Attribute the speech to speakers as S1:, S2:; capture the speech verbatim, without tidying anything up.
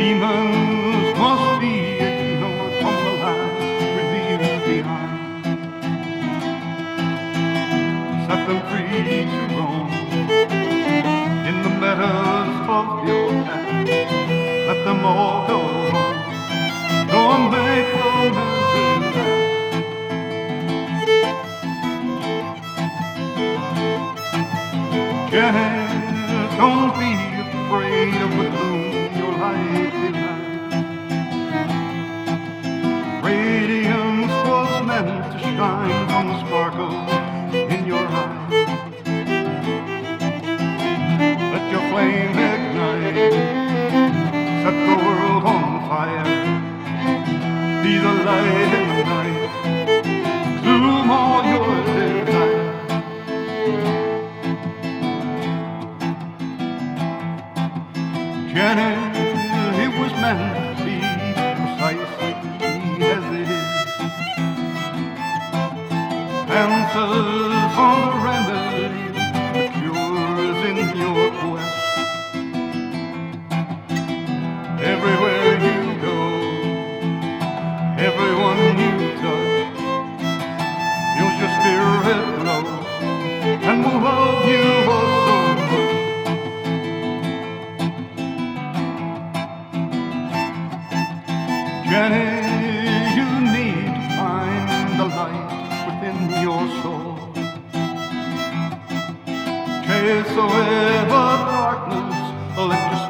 S1: Demons must be ignored from the lies revealed behind. Set them free to roam in the meadows of your path. Let them all go home, nor make romances last. Jenny, don't be afraid of the gloom your life denied. Radiance was meant to shine from the sparkle in your eyes. Let your flame ignite, set the world on fire. Be the light in the night, zoom all your desire. Jenny, it was meant to be precisely as it is. Answers on the remedy, the cures in your quest. Everywhere you go, everyone you touch, feel your spirit glow and will love you oh so much. Jenny, you need to find the light within your soul. Chase away the darkness, let your